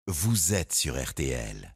vous êtes sur RTL.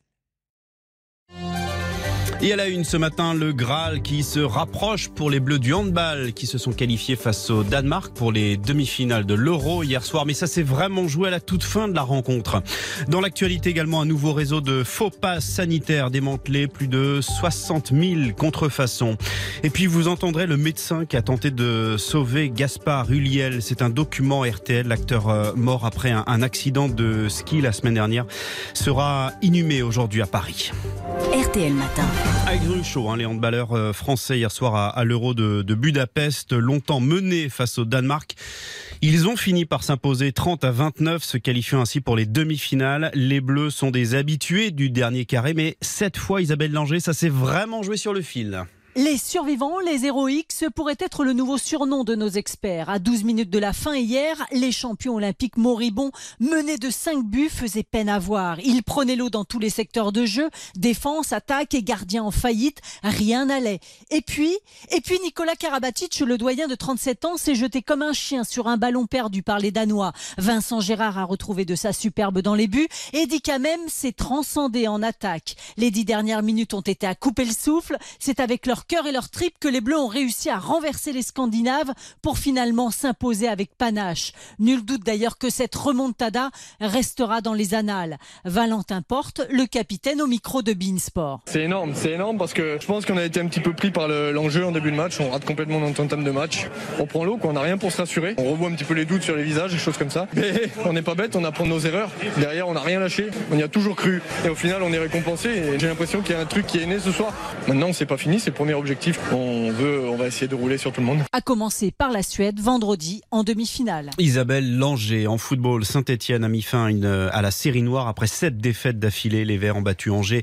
Et à la une ce matin, le Graal qui se rapproche pour les Bleus du handball qui se sont qualifiés face au Danemark pour les demi-finales de l'Euro hier soir. Mais ça s'est vraiment joué à la toute fin de la rencontre. Dans l'actualité également, un nouveau réseau de faux passes sanitaires démantelé, plus de 60 000 contrefaçons. Et puis vous entendrez le médecin qui a tenté de sauver Gaspard Ulliel. C'est un document RTL. L'acteur mort après un accident de ski la semaine dernière sera inhumé aujourd'hui à Paris. RTL Matin. Avec chaud, les handballeurs français hier soir à l'Euro de Budapest, longtemps menés face au Danemark. Ils ont fini par s'imposer 30-29, se qualifiant ainsi pour les demi-finales. Les Bleus sont des habitués du dernier carré, mais cette fois, Isabelle Langer, ça s'est vraiment joué sur le fil. Les survivants, les héroïques, ce pourrait être le nouveau surnom de nos experts. À 12 minutes de la fin hier, les champions olympiques moribonds, menés de 5 buts, faisaient peine à voir. Ils prenaient l'eau dans tous les secteurs de jeu, défense, attaque et gardien en faillite, rien n'allait. Et puis Nicolas Karabatic, le doyen de 37 ans, s'est jeté comme un chien sur un ballon perdu par les Danois. Vincent Gérard a retrouvé de sa superbe dans les buts et Di Kamem s'est transcendé en attaque. Les 10 dernières minutes ont été à couper le souffle. C'est avec leur cœur et leur tripes que les Bleus ont réussi à renverser les Scandinaves pour finalement s'imposer avec panache. Nul doute d'ailleurs que cette remontada restera dans les annales. Valentin Porte, le capitaine, au micro de beIN Sport. C'est énorme parce que je pense qu'on a été un petit peu pris par l'enjeu en début de match. On rate complètement notre entame de match. On prend l'eau, on n'a rien pour se rassurer. On revoit un petit peu les doutes sur les visages, des choses comme ça. Mais on n'est pas bête, on apprend nos erreurs. Derrière, on n'a rien lâché. On y a toujours cru. Et au final, on est récompensé. Et j'ai l'impression qu'il y a un truc qui est né ce soir. Maintenant, c'est pas fini, c'est le premier objectif. On va essayer de rouler sur tout le monde. À commencer par la Suède, vendredi, en demi-finale. Isabelle Langer, en football, Saint-Etienne a mis fin à la série noire après 7 défaites d'affilée. Les Verts ont battu Angers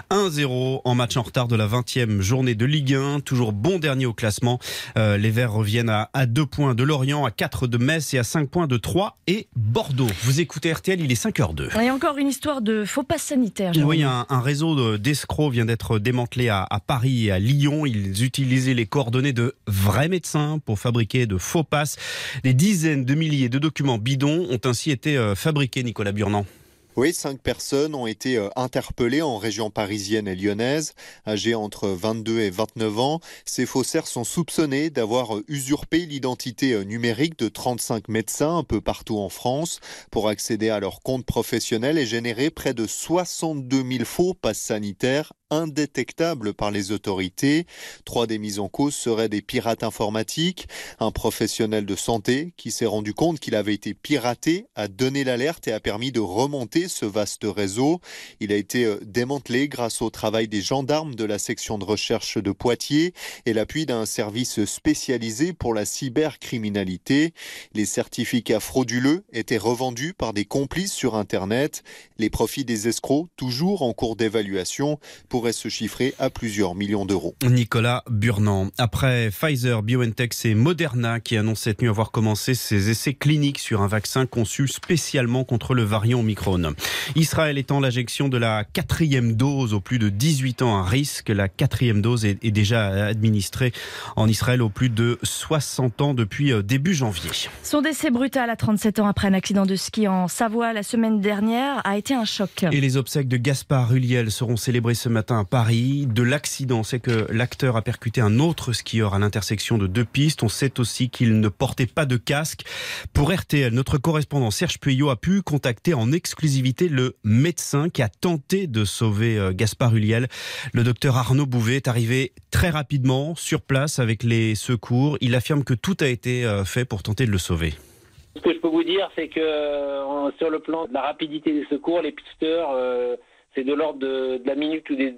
1-0 en match en retard de la 20e journée de Ligue 1. Toujours bon dernier au classement. Les Verts reviennent à 2 points de Lorient, à 4 de Metz et à 5 points de Troyes et Bordeaux. Vous écoutez RTL, il est 5h02. Et encore une histoire de faux passes sanitaires. Oui, un réseau d'escrocs vient d'être démantelé à Paris et à Lyon. Ils utilisaient les coordonnées de vrais médecins pour fabriquer de faux passes. Des dizaines de milliers de documents bidons ont ainsi été fabriqués, Nicolas Burnand. Oui, 5 personnes ont été interpellées en région parisienne et lyonnaise, âgées entre 22 et 29 ans. Ces faussaires sont soupçonnés d'avoir usurpé l'identité numérique de 35 médecins un peu partout en France pour accéder à leur compte professionnel et générer près de 62 000 faux passes sanitaires indétectables par les autorités. 3 des mises en cause seraient des pirates informatiques. Un professionnel de santé qui s'est rendu compte qu'il avait été piraté a donné l'alerte et a permis de remonter ce vaste réseau. Il a été démantelé grâce au travail des gendarmes de la section de recherche de Poitiers et l'appui d'un service spécialisé pour la cybercriminalité. Les certificats frauduleux étaient revendus par des complices sur Internet. Les profits des escrocs, toujours en cours d'évaluation, pourrait se chiffrer à plusieurs millions d'euros. Nicolas Burnand. Après Pfizer, BioNTech, c'est Moderna qui annonce cette nuit avoir commencé ses essais cliniques sur un vaccin conçu spécialement contre le variant Omicron. Israël étend l'injection de la 4e dose aux plus de 18 ans à risque. La 4e dose est déjà administrée en Israël aux plus de 60 ans depuis début janvier. Son décès brutal à 37 ans après un accident de ski en Savoie la semaine dernière a été un choc. Et les obsèques de Gaspard Ulliel seront célébrées ce matin à Paris. De l'accident, c'est que l'acteur a percuté un autre skieur à l'intersection de 2 pistes. On sait aussi qu'il ne portait pas de casque. Pour RTL, notre correspondant Serge Puyot a pu contacter en exclusivité le médecin qui a tenté de sauver Gaspard Ulliel. Le docteur Arnaud Bouvet est arrivé très rapidement sur place avec les secours. Il affirme que tout a été fait pour tenter de le sauver. Ce que je peux vous dire, c'est que sur le plan de la rapidité des secours, les pisteurs, c'est de l'ordre de la minute ou des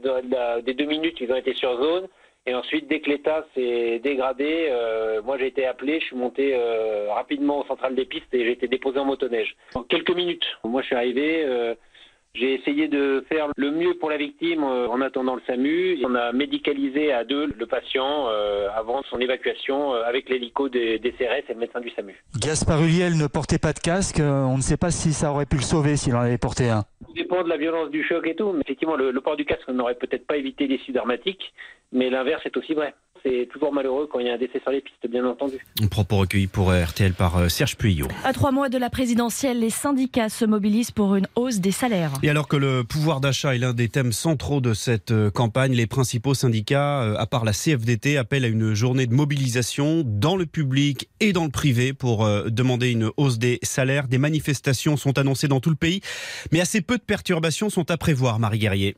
2 minutes, ils ont été sur zone. Et ensuite, dès que l'état s'est dégradé, moi j'ai été appelé, je suis monté rapidement au central des pistes et j'ai été déposé en motoneige. En quelques minutes, moi je suis arrivé, j'ai essayé de faire le mieux pour la victime en attendant le SAMU. On a médicalisé à 2 le patient avant son évacuation avec l'hélico des CRS et le médecin du SAMU. Gaspard Ulliel ne portait pas de casque, on ne sait pas si ça aurait pu le sauver s'il en avait porté un. Tout dépend de la violence du choc et tout, mais effectivement le port du casque n'aurait peut-être pas évité l'issue dramatique, mais l'inverse est aussi vrai. C'est toujours malheureux quand il y a un décès sur les pistes, bien entendu. Un propos recueilli pour RTL par Serge Puyot. À 3 mois de la présidentielle, les syndicats se mobilisent pour une hausse des salaires. Et alors que le pouvoir d'achat est l'un des thèmes centraux de cette campagne, les principaux syndicats, à part la CFDT, appellent à une journée de mobilisation dans le public et dans le privé pour demander une hausse des salaires. Des manifestations sont annoncées dans tout le pays, mais assez peu de perturbations sont à prévoir, Marie Guerrier.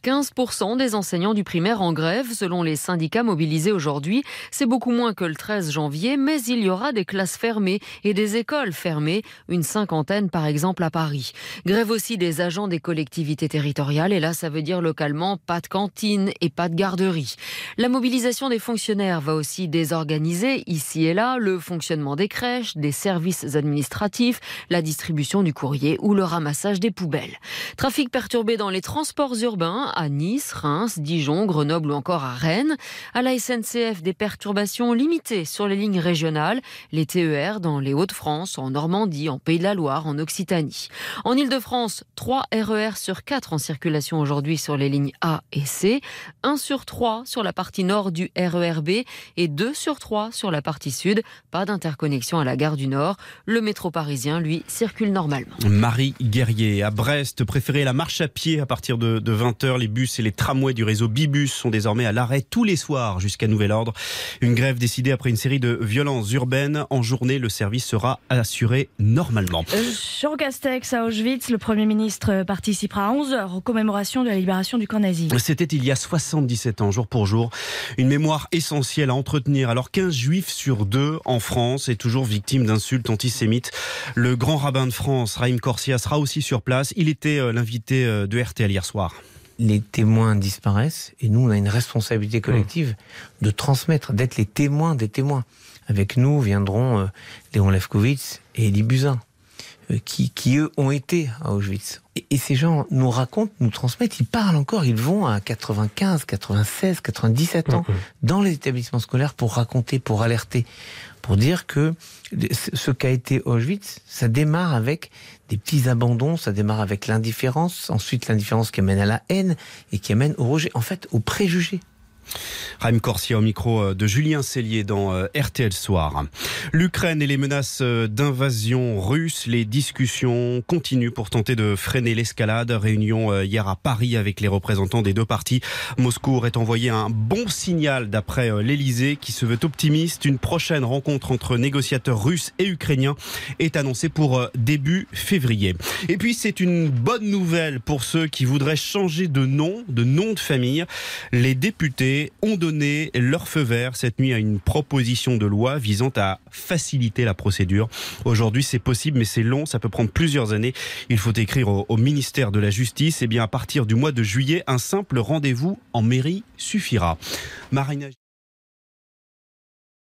15% des enseignants du primaire en grève, selon les syndicats mobilisés aujourd'hui. C'est beaucoup moins que le 13 janvier, mais il y aura des classes fermées et des écoles fermées, une 50aine par exemple à Paris. Grève aussi des agents des collectivités territoriales, et là ça veut dire localement pas de cantine et pas de garderie. La mobilisation des fonctionnaires va aussi désorganiser ici et là le fonctionnement des crèches, des services administratifs, la distribution du courrier ou le ramassage des poubelles. Trafic perturbé dans les transports urbains, à Nice, Reims, Dijon, Grenoble ou encore à Rennes. À la SNCF, des perturbations limitées sur les lignes régionales, les TER dans les Hauts-de-France, en Normandie, en Pays de la Loire, en Occitanie. En Ile-de-France, 3 RER sur 4 en circulation aujourd'hui sur les lignes A et C, 1 sur 3 sur la partie nord du RER-B et 2 sur 3 sur la partie sud. Pas d'interconnexion à la gare du Nord. Le métro parisien, lui, circule normalement. Marie Guerrier, à Brest, préférez la marche à pied à partir de 20h. Les bus et les tramways du réseau Bibus sont désormais à l'arrêt tous les soirs jusqu'à nouvel ordre. Une grève décidée après une série de violences urbaines. En journée, le service sera assuré normalement. Jean Castex à Auschwitz, le Premier ministre participera à 11h aux commémorations de la libération du camp nazi. C'était il y a 77 ans, jour pour jour. Une mémoire essentielle à entretenir. Alors qu'un juif sur 2 en France est toujours victime d'insultes antisémites. Le grand rabbin de France, Raïm Corsia, sera aussi sur place. Il était l'invité de RTL hier soir. Les témoins disparaissent et nous, on a une responsabilité collective de transmettre, d'être les témoins des témoins. Avec nous viendront Léon Lefkowitz et Elie Buzyn, qui eux ont été à Auschwitz. Et ces gens nous racontent, nous transmettent, ils parlent encore, ils vont à 95, 96, 97 ans dans les établissements scolaires pour raconter, pour alerter, pour dire que ce qu'a été Auschwitz, ça démarre avec des petits abandons, ça démarre avec l'indifférence, ensuite l'indifférence qui amène à la haine et qui amène au rejet, en fait au préjugé. Raïm Corsia au micro de Julien Cellier dans RTL Soir. L'Ukraine et les menaces d'invasion russe, les discussions continuent pour tenter de freiner l'escalade. Réunion hier à Paris avec les représentants des deux parties. Moscou aurait envoyé un bon signal d'après l'Elysée qui se veut optimiste. Une prochaine rencontre entre négociateurs russes et ukrainiens est annoncée pour début février. Et puis c'est une bonne nouvelle pour ceux qui voudraient changer de nom de famille. Les députés ont donné leur feu vert cette nuit à une proposition de loi visant à faciliter la procédure. Aujourd'hui, c'est possible, mais c'est long, ça peut prendre plusieurs années. Il faut écrire au ministère de la Justice. Et bien, à partir du mois de juillet, un simple rendez-vous en mairie suffira. Marina